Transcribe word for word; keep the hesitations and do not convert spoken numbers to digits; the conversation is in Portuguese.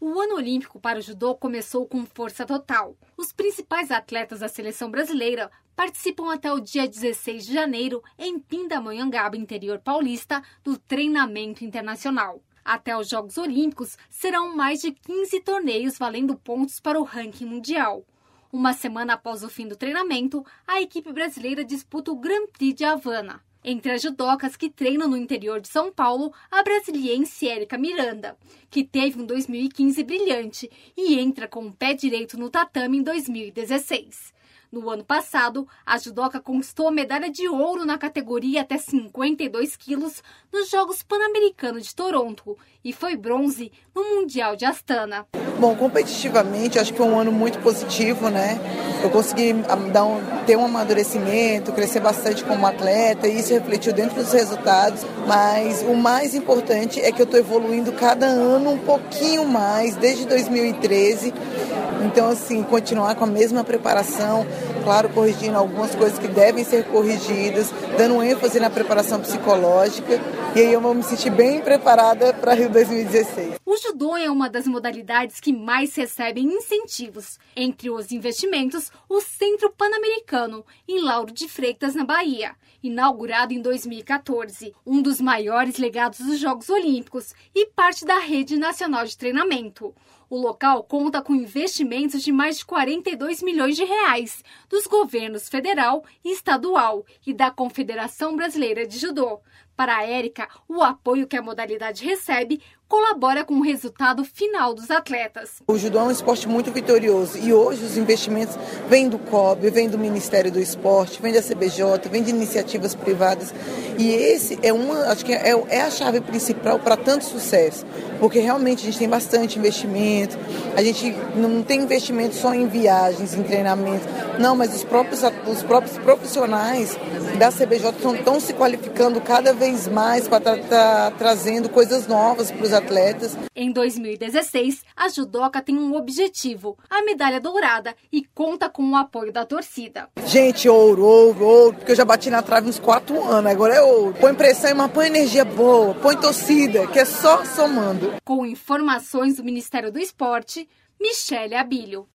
O ano olímpico para o judô começou com força total. Os principais atletas da seleção brasileira participam até o dia dezesseis de janeiro em Pindamonhangaba, interior paulista, do treinamento internacional. Até os Jogos Olímpicos serão mais de quinze torneios valendo pontos para o ranking mundial. Uma semana após o fim do treinamento, a equipe brasileira disputa o Grand Prix de Havana. Entre as judocas que treinam no interior de São Paulo, a brasiliense Érica Miranda, que teve um dois mil e quinze brilhante e entra com o pé direito no tatame em dois mil e dezesseis. No ano passado, a judoca conquistou a medalha de ouro na categoria até cinquenta e dois quilos nos Jogos Pan-Americanos de Toronto e foi bronze no Mundial de Astana. Bom, competitivamente, acho que foi um ano muito positivo, né? Eu consegui dar um, ter um amadurecimento, crescer bastante como atleta e isso refletiu dentro dos resultados, mas o mais importante é que eu estou evoluindo cada ano um pouquinho mais, desde dois mil e treze. Então, assim, continuar com a mesma preparação, claro, corrigindo algumas coisas que devem ser corrigidas, dando ênfase na preparação psicológica, e aí eu vou me sentir bem preparada para Rio dois mil e dezesseis. O judô é uma das modalidades que mais recebem incentivos. Entre os investimentos, o Centro Pan-Americano, em Lauro de Freitas, na Bahia, inaugurado em dois mil e quatorze, um dos maiores legados dos Jogos Olímpicos e parte da Rede Nacional de Treinamento. O local conta com investimentos de mais de quarenta e dois milhões de reais dos governos federal e estadual e da Confederação Brasileira de Judô. Para a Érica, o apoio que a modalidade recebe colabora com o resultado final dos atletas. O judô é um esporte muito vitorioso e hoje os investimentos vêm do C O B, vêm do Ministério do Esporte, vêm da C B J, vêm de iniciativas privadas e esse é uma, acho que é, é a chave principal para tanto sucesso, porque realmente a gente tem bastante investimento, a gente não tem investimento só em viagens, em treinamento, não, mas os próprios, os próprios profissionais da C B J estão, estão se qualificando cada vez mais para estar tá, tá, trazendo coisas novas para os atletas. Em dois mil e dezesseis, a judoca tem um objetivo, a medalha dourada, e conta com o apoio da torcida. Gente, ouro, ouro, ouro, porque eu já bati na trave uns quatro anos, agora é ouro. Põe pressão, mas põe energia boa, põe torcida, que é só somando. Com informações do Ministério do Esporte, Michele Abílio.